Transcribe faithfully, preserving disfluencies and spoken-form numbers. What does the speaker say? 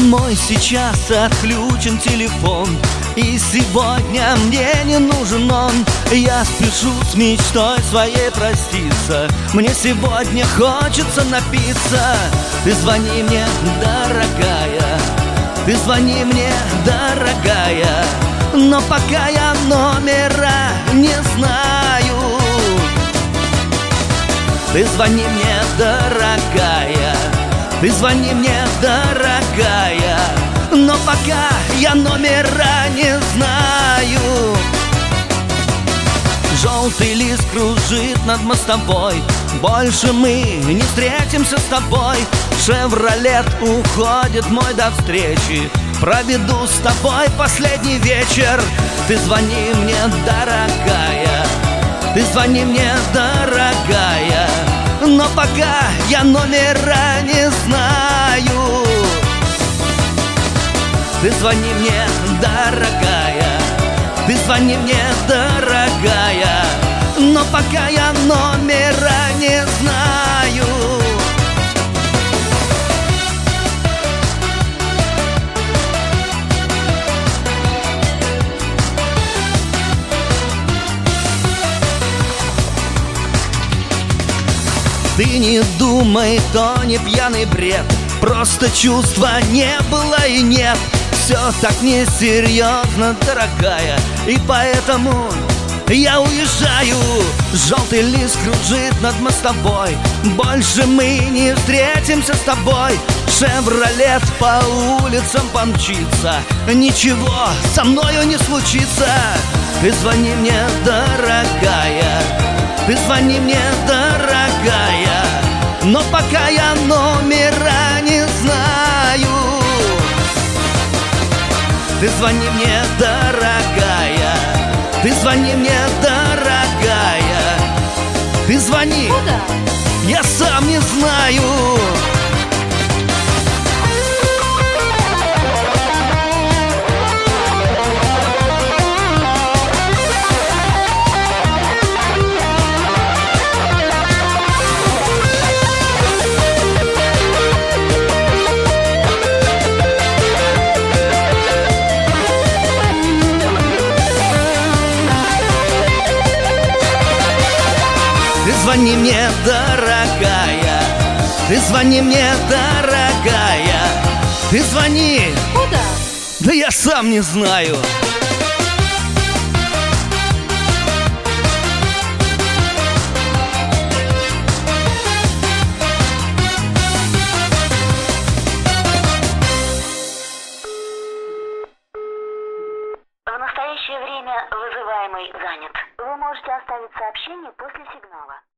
Мой сейчас отключен телефон, и сегодня мне не нужен он. Я спешу с мечтой своей проститься, мне сегодня хочется напиться. Ты звони мне, дорогая, ты звони мне, дорогая, но пока я номера не знаю. Ты звони мне, дорогая, ты звони мне, дорогая, но пока я номера не знаю. Желтый лист кружит над мостовой, больше мы не встретимся с тобой. Шевролет уходит мой до встречи, проведу с тобой последний вечер. Ты звони мне, дорогая, ты звони мне, дорогая, но пока я номера не знаю. Ты звони мне, дорогая, ты звони мне, дорогая, но пока я номера не знаю. Ты не думай, то не пьяный бред, просто чувства не было и нет. Все так несерьезно, дорогая, и поэтому я уезжаю. Желтый лист кружит над мостовой, больше мы не встретимся с тобой. Шевролет по улицам помчится, ничего со мною не случится. Ты звони мне, дорогая, ты звони мне, дорогая, но пока я номера не знаю. Ты звони мне, дорогая, ты звони мне, дорогая, ты звони. Куда? Я сам не знаю. Ты звони мне, дорогая, ты звони мне, дорогая, ты звони. Куда? Да я сам не знаю. В настоящее время вызываемый занят. Вы можете оставить сообщение после сигнала.